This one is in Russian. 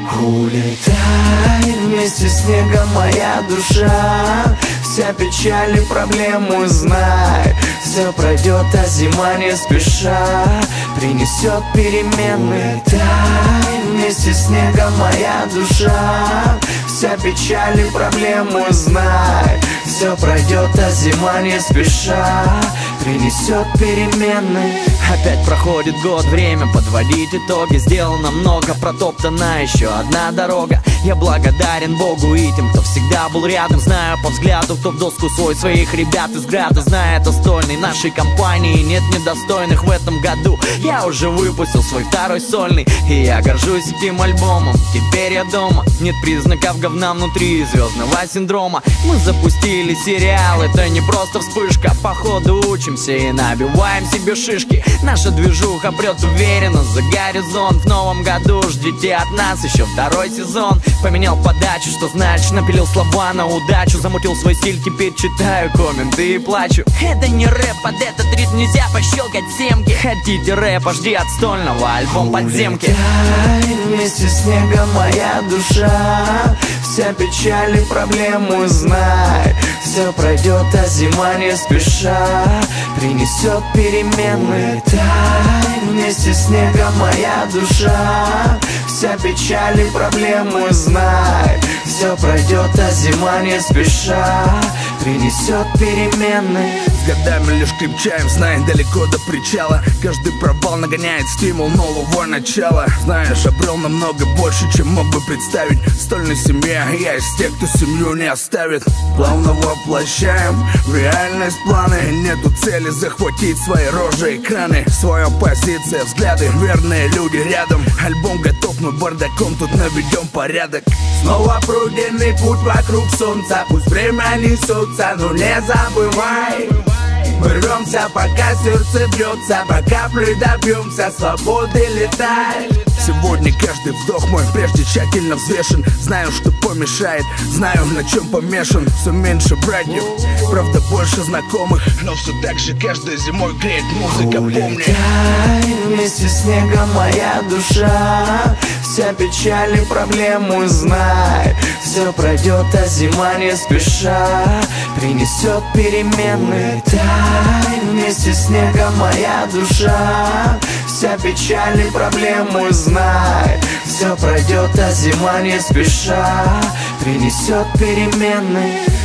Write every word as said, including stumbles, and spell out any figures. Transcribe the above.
Улетай вместе с снегом, моя душа. Вся печаль и проблемы знай, все пройдет, а зима не спеша принесет перемены. Тай вместе с снегом, моя душа. Вся печаль и проблемы знай, все пройдет, а зима не спеша принесет перемены. Опять проходит год, время подводить итоги. Сделано много, протоптана еще одна дорога. Я благодарен Богу и тем, кто всегда был рядом. Знаю по взгляду, кто в доску свой своих ребят из града. Знает достойный нашей компании, нет недостойных в этом году. Я уже выпустил свой второй сольный, и я горжусь этим альбомом. Теперь я дома, нет признаков говна внутри звездного синдрома. Мы запустили сериал, это не просто вспышка. Походу учимся и набиваем себе шишки. Наша движуха прет уверенно за горизонт. В новом году ждите от нас еще второй сезон. Поменял подачу, что значит напилил слова на удачу. Замутил свой стиль, теперь читаю комменты и плачу. Это не рэп, под этот ритм нельзя пощелкать семки. Хотите рэпа, жди отстольного альбом подземки. Улетай вместе с снегом, моя душа. Вся печаль и проблемы знай, все пройдет, а зима не спеша принесет перемены. Тай вместе с снегом, моя душа. Вся печаль и проблемы знай, все пройдет, а зима не спеша принесет перемены. С годами лишь крепчаем, знаем далеко до причала. Каждый провал нагоняет стимул нового начала. Знаешь, обрел намного больше, чем мог бы представить. В стольной семье я из тех, кто семью не оставит. Плавно воплощаем в реальность планы. Нету цели захватить свои рожи, экраны. Своя позиция, взгляды, верные люди рядом. Альбом готов, но бардаком тут наведем порядок. Снова пройденный путь вокруг солнца. Пусть время несется, но не забывай. Мы рвемся, пока сердце бьется, по капле добьемся свободы, летай. Сегодня каждый вдох мой прежде тщательно взвешен. Знаю, что помешает, знаю, на чем помешан. Все меньше братьев, правда больше знакомых, но все так же каждой зимой греет музыка, помни. Улетай вместе с снегом, моя душа. Вся печаль и проблемы знай, все пройдет, а зима не спеша принесет перемены. Тай вместе с снегом, моя душа. Вся печаль и проблемы знай, все пройдет, а зима не спеша принесет перемены.